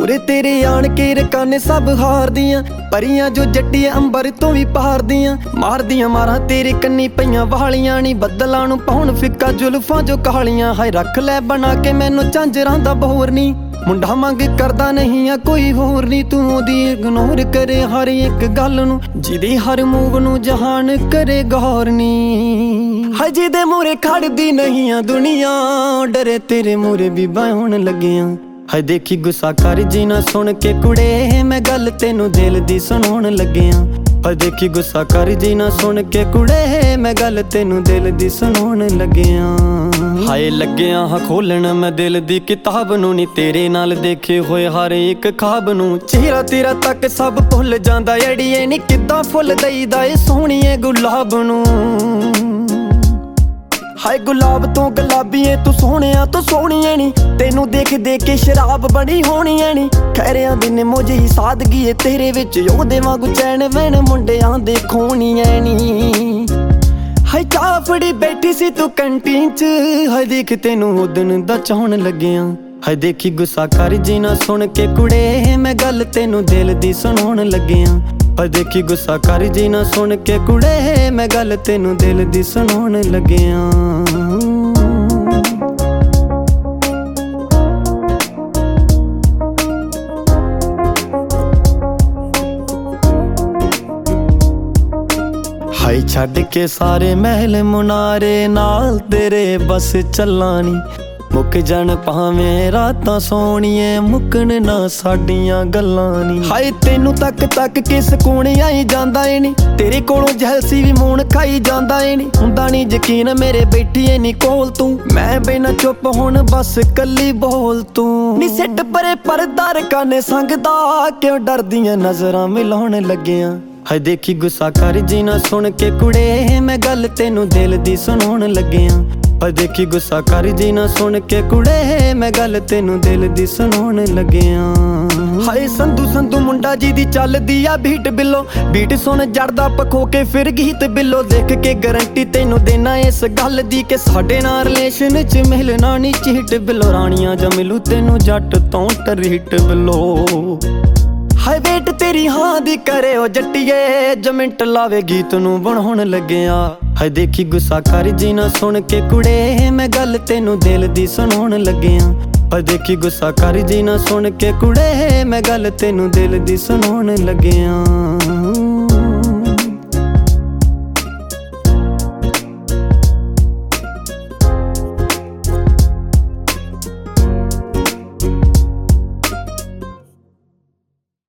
ਮੂਰੇ ਤੇਰੇ ਆਣ ਕੇ ਰਕਾਨੇ ਸਭ ਹਾਰਦੀਆਂ, ਪਰੀਆਂ ਜੋ ਜੱਟੀਆਂ ਅੰਬਰ ਤੋਂ ਵੀ ਪਹਾੜਦੀਆਂ। ਮਾਰਦੀਆਂ ਮਾਰਾਂ ਤੇਰੇ ਕੰਨੀ ਪਈਆਂ ਵਾਲੀਆਂ ਨੀ, ਬੱਦਲਾਂ ਨੂੰ ਪਾਉਣ ਫਿੱਕਾ ਜ਼ੁਲਫਾਂ ਜੋ ਕਾਲੀਆਂ। ਹਾਏ ਰੱਖ ਲੈ ਬਣਾ ਕੇ ਮੈਨੂੰ ਝਾਂਜਰਾਂ ਦਾ ਬੋਰ ਨੀ, ਮੁੰਡਾ ਮੰਗ ਕਰਦਾ ਨਹੀਂ ਆ ਕੋਈ ਹੋਰ ਨੀ। ਤੂੰ ਉਹਦੀ ਇਗਨੋਰ ਕਰੇ ਹਰ ਇੱਕ ਗੱਲ ਨੂੰ, ਜਿਹਦੀ ਹਰ ਮੂਵ ਨੂੰ ਜਹਾਨ ਕਰੇ ਗੌਰ ਨੀ। ਹਾਏ ਜਿਹਦੇ ਮੂਰੇ ਖੜਦੀ ਨਹੀਂ ਆ ਦੁਨੀਆ, ਡਰੇ ਤੇਰੇ ਮੂਰੇ ਵੀ ਬਾਹਣ ਲੱਗਿਆ। ਹਾਏ ਦੇਖੀ ਗੁੱਸਾ ਕਰ ਜੀ ਨਾ ਸੁਣ ਕੇ ਕੁੜੇ, ਮੈਂ ਗੱਲ ਤੈਨੂੰ ਦਿਲ ਦੀ ਸੁਣਾਉਣ ਲੱਗਿਆ। ਹਾਏ ਦੇਖੀ ਗੁੱਸਾ ਕਰ ਜੀ ਨਾ ਸੁਣ ਕੇ ਕੁੜੇ, ਮੈਂ ਗੱਲ ਤੈਨੂੰ ਦਿਲ ਦੀ ਸੁਣਾਉਣ ਲੱਗਿਆ। ਹਾਏ ਲੱਗਿਆ ਹਾਂ ਖੋਲਣ ਮੈਂ ਦਿਲ ਦੀ ਕਿਤਾਬ ਨੂੰ, ਨੀ ਤੇਰੇ ਨਾਲ ਦੇਖੇ ਹੋਏ ਹਰ ਇੱਕ ਖਾਬ ਨੂੰ। ਚਿਹਰਾ ਤੇਰਾ ਤੱਕ ਸਭ ਭੁੱਲ ਜਾਂਦਾ ਅੜੀਏ, ਨੀ ਕਿੱਦਾਂ ਫੁੱਲ ਦਈਦਾ ਏ ਸੋਹਣੀਏ ਗੁਲਾਬ ਨੂੰ। ਹਾਏ ਗੁਲਾਬ ਤੋਂ ਗੁਲਾਬੀਏ ਤੂੰ ਸੋਹਣਿਆ ਤੂੰ ਸੋਹਣੀਏ ਨੀ, ਤੈਨੂੰ ਦੇਖ ਦੇਖ ਕੇ ਸ਼ਰਾਬ ਬਣੀ ਹੋਣੀ ਐ ਨੀ। ਖੈਰਿਆਂ ਦੀ ਨਿੰਮੋ ਜਿਹੀ ਸਾਦਗੀ ਏ ਤੇਰੇ ਵਿੱਚ, ਉਹਦੇ ਵਾਂਗੂ ਚੈਨ ਵੈਣ ਮੁੰਡਿਆਂ ਦੇ ਖੋਣੀ ਐ ਨੀ। ਹਾਏ ਚਾਹ ਫੜੀ ਬੈਠੀ ਸੀ ਤੂੰ ਕੰਟੀਨ ਚ, ਹਾਏ ਦੇਖ ਤੈਨੂੰ ਉਦਣ ਦਾ ਚਾਹਣ ਲੱਗਿਆ। ਹਾਏ ਦੇਖੀ ਗੁੱਸਾ ਕਰ ਜੀ ਨਾ ਸੁਣ ਕੇ ਕੁੜੇ, ਮੈਂ ਗੱਲ ਤੈਨੂੰ ਦਿਲ ਦੀ ਸੁਣਾਉਣ ਲੱਗਿਆ। ਹਾਏ ਦੇਖੀ ਗੁੱਸਾ ਕਰ ਜੀ ਨਾ ਸੁਣ ਕੇ ਕੁੜੇ, ਮੈਂ ਗੱਲ ਤੈਨੂੰ ਦਿਲ ਦੀ ਸੁਣਾਉਣ ਲੱਗਿਆ। ਹਾਏ ਛੱਡ ਕੇ ਸਾਰੇ ਮਹਿਲ ਮੁਨਾਰੇ, ਨਾਲ ਤੇਰੇ ਬਸ ਚੱਲਾਂ ਨੀ। ਮੁੱਕ ਜਾਣ ਭਾਵੇਂ ਰਾਤਾਂ ਸੋਹਣੀਏ, ਮੁੱਕਣ ਨਾ ਸਾਡੀਆਂ ਗੱਲਾਂ ਨੀ। ਹਾਏ ਤੈਨੂੰ ਤੱਕ ਤੱਕ ਕੇ ਸਕੂਨ ਆਈ ਜਾਂਦਾ ਏ ਨੀ, ਤੇਰੇ ਕੋਲੋਂ ਜੈਲਸੀ ਵੀ ਮੂਣ ਖਾਈ ਜਾਂਦਾ ਏ ਨੀ। ਹੁੰਦਾ ਨੀ ਯਕੀਨ ਮੇਰੇ ਬੈਠੀ ਏ ਨੀ ਕੋਲ ਤੂੰ, ਮੈਂ ਬਿਨਾਂ ਚੁੱਪ ਹੁਣ ਬਸ ਕੱਲੀ ਬੋਲ ਤੂੰ। ਨੀ ਸਿੱਟ ਪਰੇ ਪਰਦਾ ਰਕਾਨੇ ਸੰਗਦਾ, ਕਿਉਂ ਡਰਦੀਆਂ ਨਜ਼ਰਾਂ ਮਿਲਾਉਣ ਲੱਗਿਆ। ਹਾਏ ਦੇਖੀ ਗੁੱਸਾ ਕਰ ਜੀ ਨਾ ਸੁਣ ਕੇ ਕੁੜੇ, ਮੈਂ ਗੱਲ ਤੈਨੂੰ ਦਿਲ ਦੀ ਸੁਣਾਉਣ ਲੱਗਿਆ। ਹਾਏ ਦੇਖੀ ਗੁੱਸਾ ਕਰ ਜੀ ਨਾ ਸੁਣ ਕੇ ਕੁੜੇ, ਮੈਂ ਗੱਲ ਤੈਨੂੰ ਦਿਲ ਦੀ ਸੁਣਾਉਣ ਲੱਗਿਆ। ਹਾਏ ਸੰਧੂ ਸੰਧੂ ਮੁੰਡਾ ਜੀ ਦੀ ਚੱਲਦੀ ਆ ਬੀਟ ਬਿੱਲੋ, ਬੀਟ ਸੁਣ ਜੜਦਾ ਪਖੋ ਕੇ ਫਿਰ ਗੀਤ ਬਿੱਲੋ। ਦੇਖ ਕੇ ਗਰੰਟੀ ਤੈਨੂੰ ਦੇਣਾ ਇਸ ਗੱਲ ਦੀ, ਕਿ ਸਾਡੇ ਨਾਲ ਰਿਲੇਸ਼ਨ ਚ ਮਿਲਣਾ ਨੀ ਚੀਟ ਬਿੱਲੋ। ਰਾਣੀਆਂ ਜਾਂ ਮਿਲੂ ਤੈਨੂੰ ਜੱਟ ਤੋਂ ਟਰੀਟ ਬਿੱਲੋ। ਹਾਏ ਵੇਟ ਤੇਰੀ ਹਾਂ ਦੀ ਕਰੇ ਉਹ ਜੱਟੀਏ, ਜੋ ਮਿੰਟ ਲਾਵੇ ਗੀਤ ਨੂੰ ਬਣਾਉਣ ਲੱਗਿਆ। ਹਾਏ ਦੇਖੀ ਗੁੱਸਾ ਕਰ ਜੀ ਨਾ ਸੁਣ ਕੇ ਕੁੜੇ, ਮੈਂ ਗੱਲ ਤੈਨੂੰ ਦਿਲ ਦੀ ਸੁਣਾਉਣ ਲੱਗਿਆ। ਹਾਏ ਦੇਖੀ ਗੁੱਸਾ ਕਰ ਜੀ ਨਾ ਸੁਣ ਕੇ ਕੁੜੇ, ਮੈਂ ਗੱਲ ਤੈਨੂੰ ਦਿਲ ਦੀ ਸੁਣਾਉਣ ਲੱਗਿਆ।